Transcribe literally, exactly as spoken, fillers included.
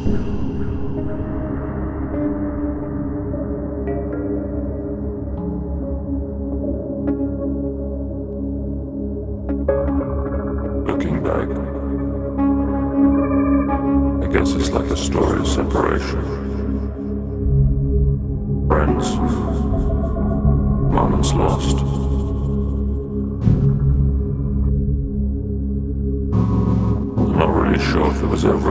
Looking back, I guess it's like a story of separation. Friends, moments lost. I'm not really sure if it was ever